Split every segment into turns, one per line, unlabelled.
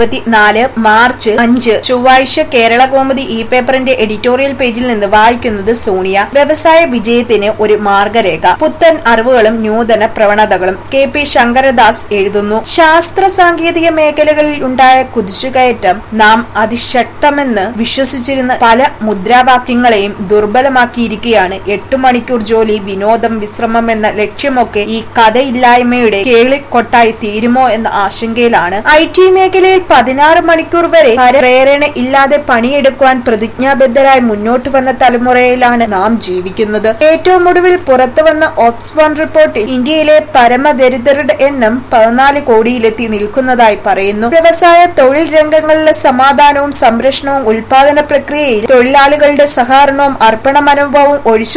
2024 മാർച്ച് 5 ചൊവ്വാഴ്ച കേരള കൗമുദി ഇ പേപ്പറിന്റെ എഡിറ്റോറിയൽ പേജിൽ നിന്ന് വായിക്കുന്നത് സോണിയ. വ്യവസായ വിജയത്തിന് ഒരു മാർഗരേഖ, പുത്തൻ അറിവുകളും നൂതന പ്രവണതകളും. കെ.പി. ശങ്കരദാസ് എഴുതുന്നു. ശാസ്ത്ര സാങ്കേതിക മേഖലകളിൽ ഉണ്ടായ കുതിച്ചുകയറ്റം നാം അതിശക്തമെന്ന് വിശ്വസിച്ചിരുന്ന പല മുദ്രാവാക്യങ്ങളെയും ദുർബലമാക്കിയിരിക്കുകയാണ്. 8 മണിക്കൂർ ജോലി, വിനോദം, വിശ്രമം എന്ന ലക്ഷ്യമൊക്കെ ഈ കഥയില്ലായ്മയുടെ കേളിക്കൊട്ടായി തീരുമോ എന്ന ആശങ്കയിലാണ്. IT മേഖലയിൽ 16 മണിക്കൂർ വരെ പ്രേരണ ഇല്ലാതെ പണിയെടുക്കുവാൻ പ്രതിജ്ഞാബദ്ധരായി മുന്നോട്ട് വന്ന തലമുറയിലാണ് നാം ജീവിക്കുന്നത്. ഏറ്റവും ഒടുവിൽ പുറത്തുവന്ന ഓക്സ്ഫോർഡ് റിപ്പോർട്ടിൽ ഇന്ത്യയിലെ പരമദരിദ്രരുടെ എണ്ണം 14 കോടിയിലെത്തി നിൽക്കുന്നതായി പറയുന്നു. വ്യവസായ തൊഴിൽ രംഗങ്ങളിലെ സമാധാനവും സംരക്ഷണവും ഉൽപാദന പ്രക്രിയയിൽ തൊഴിലാളികളുടെ സഹകരണവും അർപ്പണ മനോഭാവവും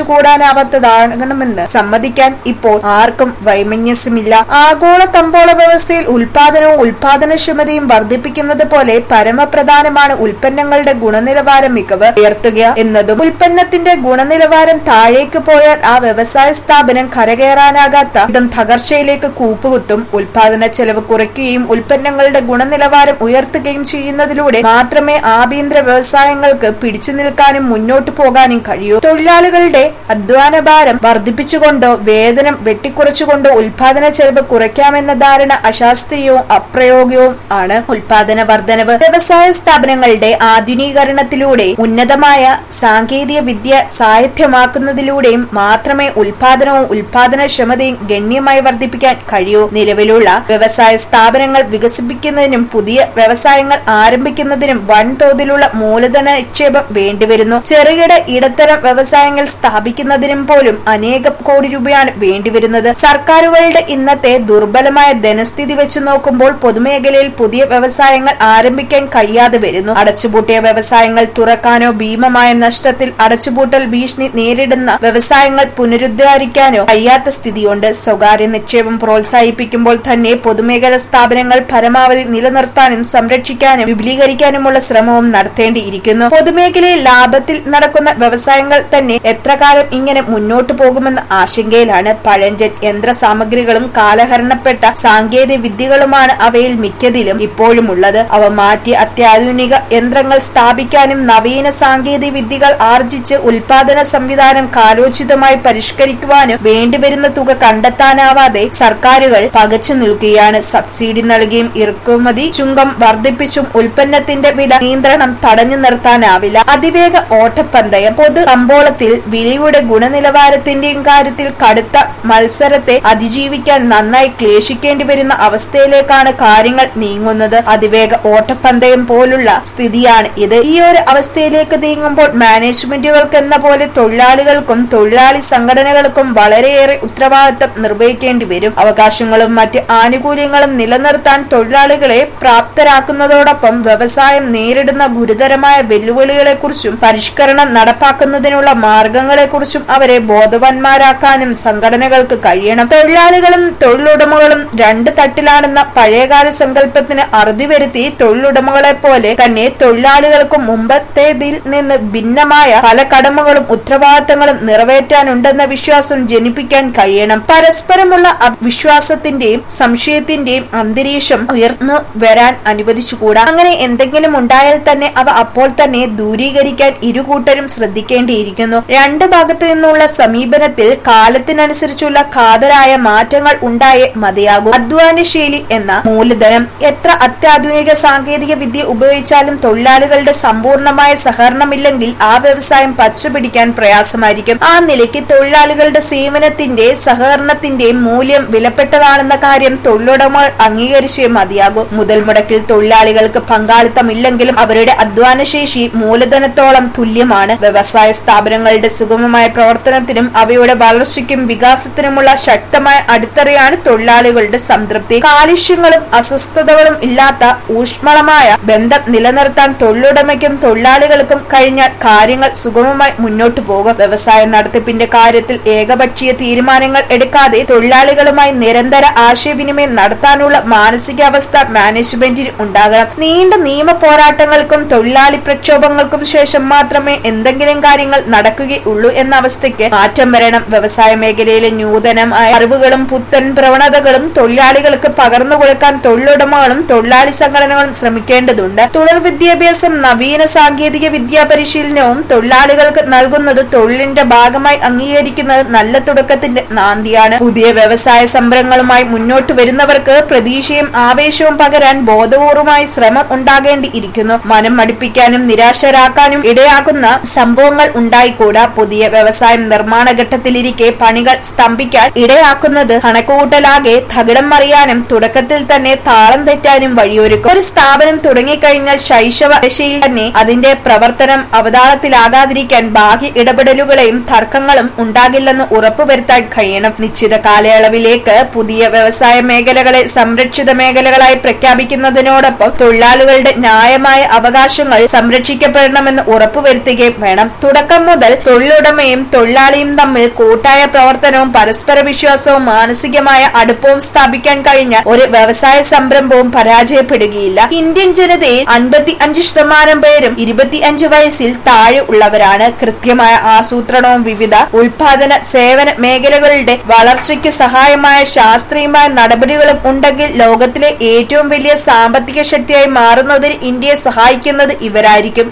ഒഴിച്ചുകൂടാനാവാത്തതാകണമെന്ന് സമ്മതിക്കാൻ ഇപ്പോൾ ആർക്കും വൈമനസ്യമില്ല. ആഗോള കമ്പോള വ്യവസ്ഥയിൽ ഉൽപാദനവും ഉൽപാദനക്ഷമതയും വർദ്ധിപ്പിക്കുന്നത് പോലെ പരമപ്രധാനമാണ് ഉൽപ്പന്നങ്ങളുടെ ഗുണനിലവാരം മികവ് ഉയർത്തുക എന്നതും. ഉൽപ്പന്നത്തിന്റെ ഗുണനിലവാരം താഴേക്ക് പോയാൽ ആ വ്യവസായ സ്ഥാപനം കരകയറാനാകാത്ത വിധം തകർച്ചയിലേക്ക് കൂപ്പുകുത്തും. ഉൽപാദന ചെലവ് കുറയ്ക്കുകയും ഉൽപ്പന്നങ്ങളുടെ ഗുണനിലവാരം ഉയർത്തുകയും ചെയ്യുന്നതിലൂടെ മാത്രമേ ആഭ്യന്തര വ്യവസായങ്ങൾക്ക് പിടിച്ചു നിൽക്കാനും മുന്നോട്ടു പോകാനും കഴിയൂ. തൊഴിലാളികളുടെ അധ്വാനഭാരം വർദ്ധിപ്പിച്ചുകൊണ്ടോ വേതനം വെട്ടിക്കുറച്ചുകൊണ്ടോ ഉൽപാദന ചെലവ് കുറയ്ക്കാമെന്ന ധാരണ അശാസ്ത്രീയവും അപ്രയോഗികവും ആണ്. ഉൽപാദന വർധനവ് വ്യവസായ സ്ഥാപനങ്ങളുടെ ആധുനീകരണത്തിലൂടെ ഉന്നതമായ സാങ്കേതിക വിദ്യ സായത്തമാക്കുന്നതിലൂടെയും മാത്രമേ ഉൽപാദനവും ഉൽപാദനക്ഷമതയും ഗണ്യമായി വർദ്ധിപ്പിക്കാൻ കഴിയൂ. നിലവിലുള്ള വ്യവസായ സ്ഥാപനങ്ങൾ വികസിപ്പിക്കുന്നതിനും പുതിയ വ്യവസായങ്ങൾ ആരംഭിക്കുന്നതിനും വൻതോതിലുള്ള മൂലധന നിക്ഷേപം വേണ്ടിവരുന്നു. ചെറുകിട ഇടത്തരം വ്യവസായങ്ങൾ സ്ഥാപിക്കുന്നതിനും പോലും അനേകം കോടി രൂപയാണ് വേണ്ടിവരുന്നത്. സർക്കാരുകളുടെ ഇന്നത്തെ ദുർബലമായ ധനസ്ഥിതി വെച്ച് നോക്കുമ്പോൾ പൊതുമേഖലയിൽ പുതിയ വ്യവസായങ്ങൾ ആരംഭിക്കാൻ കഴിയാതെ വരുന്നു. അടച്ചുപൂട്ടിയ വ്യവസായങ്ങൾ തുറക്കാനോ ഭീമമായ നഷ്ടത്തിൽ അടച്ചുപൂട്ടൽ ഭീഷണി നേരിടുന്ന വ്യവസായങ്ങൾ പുനരുദ്ധാരിക്കാനോ കഴിയാത്ത സ്ഥിതിയുണ്ട്. സ്വകാര്യ നിക്ഷേപം പ്രോത്സാഹിപ്പിക്കുമ്പോൾ തന്നെ പൊതുമേഖലാ സ്ഥാപനങ്ങൾ പരമാവധി നിലനിർത്താനും സംരക്ഷിക്കാനും വിപുലീകരിക്കാനുമുള്ള ശ്രമവും നടത്തേണ്ടിയിരിക്കുന്നു. പൊതുമേഖലയിൽ ലാഭത്തിൽ നടക്കുന്ന വ്യവസായങ്ങൾ തന്നെ എത്ര കാലം ഇങ്ങനെ മുന്നോട്ടു പോകുമെന്ന ആശങ്കയിലാണ്. പഴഞ്ചൻ യന്ത്ര സാമഗ്രികളും കാലഹരണപ്പെട്ട സാങ്കേതിക വിദ്യകളുമാണ് അവയിൽ മിക്കതിലും ഇപ്പോഴും ഉള്ളത്. അവ മാറ്റി അത്യാധുനിക യന്ത്രങ്ങൾ സ്ഥാപിക്കാനും നവീന സാങ്കേതിക വിദ്യകൾ ആർജിച്ച് ഉൽപാദന സംവിധാനം കാലോചിതമായി പരിഷ്കരിക്കുവാനും വേണ്ടിവരുന്ന തുക കണ്ടെത്താനാവാതെ സർക്കാരുകൾ പകച്ചു നിൽക്കുകയാണ്. സബ്സിഡി നൽകിയും ഇറക്കുമതി ചുങ്കം വർദ്ധിപ്പിച്ചും ഉൽപ്പന്നത്തിന്റെ വില നിയന്ത്രണം തടഞ്ഞു നിർത്താനാവില്ല. അതിവേഗ ഓട്ടപ്പന്തയം പൊതു കമ്പോളത്തിൽ വിലയുടെ ഗുണനിലവാരത്തിന്റെയും കാര്യത്തിൽ കടുത്ത മത്സരത്തെ അതിജീവിക്കാൻ നന്നായി ക്ലേശിക്കേണ്ടി വരുന്ന അവസ്ഥയിലേക്കാണ് കാര്യങ്ങൾ നീങ്ങുന്നത്. അതിവേഗ ഓട്ടപ്പന്തയം പോലുള്ള സ്ഥിതിയാണ് ഇത്. ഈ ഒരു അവസ്ഥയിലേക്ക് നീങ്ങുമ്പോൾ മാനേജ്മെന്റുകൾക്ക് എന്ന പോലെ തൊഴിലാളികൾക്കും തൊഴിലാളി സംഘടനകൾക്കും വളരെയേറെ ഉത്തരവാദിത്തം നിർവഹിക്കേണ്ടി വരും. അവകാശങ്ങളും മറ്റ് ആനുകൂല്യങ്ങളും നിലനിർത്താൻ തൊഴിലാളികളെ പ്രാപ്തരാക്കുന്നതോടൊപ്പം വ്യവസായം നേരിടുന്ന ഗുരുതരമായ വെല്ലുവിളികളെക്കുറിച്ചും പരിഷ്കരണം നടപ്പാക്കുന്നതിനുള്ള മാർഗങ്ങളെക്കുറിച്ചും അവരെ ബോധവാന്മാരാക്കാനും സംഘടനകൾക്ക് കഴിയണം. തൊഴിലാളികളും തൊഴിലുടമകളും രണ്ട് തട്ടിലാണെന്ന പഴയകാല സങ്കല്പത്തിന് അറുതി വരുത്തി തൊഴിലുടമകളെ പോലെ തന്നെ തൊഴിലാളികൾക്കും മുമ്പത്തേതിൽ നിന്ന് ഭിന്നമായ പല കടമകളും ഉത്തരവാദിത്തങ്ങളും നിറവേറ്റാനുണ്ടെന്ന വിശ്വാസം ജനിപ്പിക്കാൻ കഴിയണം. പരസ്പരമുള്ള വിശ്വാസത്തിന്റെയും സംശയത്തിന്റെയും അന്തരീക്ഷം ഉയർന്നു വരാൻ അനുവദിച്ചുകൂടാ. അങ്ങനെ എന്തെങ്കിലും ഉണ്ടായാൽ തന്നെ അവ അപ്പോൾ തന്നെ ദൂരീകരിക്കാൻ ഇരുകൂട്ടരും ശ്രദ്ധിക്കേണ്ടിയിരിക്കുന്നു. രണ്ട് ഭാഗത്തു നിന്നുള്ള സമീപനത്തിൽ കാലത്തിനനുസരിച്ചുള്ള കാതലായ മാറ്റങ്ങൾ ഉണ്ടായേ മതിയാകും. അധ്വാനശീലി എന്ന മൂലധനം എത്ര അത്യാധുനിക സാങ്കേതിക വിദ്യ ഉപയോഗിച്ചാലും തൊഴിലാളികളുടെ സമ്പൂർണമായ സഹകരണമില്ലെങ്കിൽ ആ വ്യവസായം പച്ചപിടിക്കാൻ പ്രയാസമായിരിക്കും. ആ നിലയ്ക്ക് തൊഴിലാളികളുടെ സേവനത്തിന്റെ സഹകരണത്തിന്റെയും മൂല്യം വിലപ്പെട്ടതാണെന്ന കാര്യം തൊഴിലുടമകൾ അംഗീകരിച്ചേ മതിയാകും. മുതൽ മുടക്കിൽ തൊഴിലാളികൾക്ക് പങ്കാളിത്തമില്ലെങ്കിലും അവരുടെ അധ്വാനശേഷി മൂലധനത്തോളം തുല്യമാണ്. വ്യവസായ സ്ഥാപനങ്ങളുടെ സുഗമമായ പ്രവർത്തനത്തിനും അവയുടെ വളർച്ചയ്ക്കും വികാസത്തിനുമുള്ള ശക്തമായ അടിത്തറയാണ് തൊഴിലാളികളുടെ സംതൃപ്തി. കാലുഷ്യങ്ങളും അസ്വസ്ഥതകളും ഇല്ലാത്ത ഊഷ്മളമായ ബന്ധം നിലനിർത്താൻ തൊഴിലുടമയ്ക്കും തൊഴിലാളികൾക്കും കഴിഞ്ഞാൽ കാര്യങ്ങൾ സുഗമമായി മുന്നോട്ടു പോകും. വ്യവസായ നടത്തിപ്പിന്റെ കാര്യത്തിൽ ഏകപക്ഷീയ തീരുമാനങ്ങൾ എടുക്കാതെ തൊഴിലാളികളുമായി നിരന്തര ആശയവിനിമയം നടത്താനുള്ള മാനസികാവസ്ഥ മാനേജ്മെന്റിന് ഉണ്ടാകണം. നീണ്ട നിയമ പോരാട്ടങ്ങൾക്കും തൊഴിലാളി പ്രക്ഷോഭങ്ങൾക്കും ശേഷം മാത്രമേ എന്തെങ്കിലും കാര്യങ്ങൾ നടക്കുകയുള്ളൂ എന്ന അവസ്ഥയ്ക്ക് മാറ്റം വരണം. വ്യവസായ മേഖലയിലെ നൂതനമായ അറിവുകളും പുത്തൻ പ്രവണതകളും തൊഴിലാളികൾക്ക് പകർന്നു കൊടുക്കാൻ തൊഴിലുടമകളും തൊഴിലാളി സംഘടനകളും ശ്രമിക്കേണ്ടതുണ്ട്. തുടർ വിദ്യാഭ്യാസം, നവീന സാങ്കേതിക വിദ്യാ പരിശീലനവും തൊഴിലാളികൾക്ക് നൽകുന്നത് തൊഴിലിന്റെ ഭാഗമായി അംഗീകരിക്കുന്നത് നല്ല തുടക്കത്തിന്റെ നാന്ദിയാണ്. പുതിയ വ്യവസായ സംരംഭങ്ങളുമായി മുന്നോട്ട് വരുന്നവർക്ക് പ്രതീക്ഷയും ആവേശവും പകരാൻ ബോധപൂർവമായി ശ്രമം ഉണ്ടാകേണ്ടിയിരിക്കുന്നു. മനം മടുപ്പിക്കാനും നിരാശരാക്കാനും ഇടയാക്കുന്ന സംഭവങ്ങൾ ഉണ്ടായിക്കൂടാ. പുതിയ വ്യവസായം നിർമ്മാണ ഘട്ടത്തിലിരിക്കെ പണികൾ സ്തംഭിക്കാൻ ഇടയാക്കുന്നത് കണക്കുകൂട്ടലാകെ തകിടം മറിയാനും തുടക്കത്തിൽ തന്നെ താളം തെറ്റാനും വഴിയൊരുക്കും. ഒരു സ്ഥാപനം തുടങ്ങിക്കഴിഞ്ഞാൽ ശൈശവ ദശയിൽ തന്നെ അതിന്റെ പ്രവർത്തനം അവതാളത്തിലാകാതിരിക്കാൻ ബാഹ്യ ഇടപെടലുകളെയും തർക്കങ്ങളും ഉണ്ടാകില്ലെന്ന് ഉറപ്പുവരുത്താൻ കഴിയണം. നിശ്ചിത കാലയളവിലേക്ക് പുതിയ വ്യവസായ മേഖലകളെ സംരക്ഷിത മേഖലകളായി പ്രഖ്യാപിക്കുന്നതിനോടൊപ്പം തൊഴിലാളികളുടെ ന്യായമായ അവകാശങ്ങൾ സംരക്ഷിക്കപ്പെടണമെന്ന് ഉറപ്പുവരുത്തുകയും വേണം. തുടക്കം മുതൽ തൊഴിലുടമയും തൊഴിലാളിയും തമ്മിൽ കൂട്ടായ പ്രവർത്തനവും പരസ്പര വിശ്വാസവും മാനസികമായ അടുപ്പവും സ്ഥാപിക്കാൻ കഴിഞ്ഞ ഒരു വ്യവസായ സംരംഭവും പരാജയപ്പെടുകയില്ല. ഇന്ത്യൻ ജനതയിൽ 55% പേരും 25 വയസ്സിൽ താഴെ ഉള്ളവരാണ്. കൃത്യമായ ആസൂത്രണവും വിവിധ ഉൽപാദന സേവന മേഖലകളുടെ വളർച്ചയ്ക്ക് സഹായമായ ശാസ്ത്രീയമായ നടപടികളും ഉണ്ടെങ്കിൽ ലോകത്തിലെ ഏറ്റവും വലിയ സാമ്പത്തിക ശക്തിയായി മാറുന്നതിന് ഇന്ത്യയെ സഹായിക്കുന്നത് ഇവരായിരിക്കും.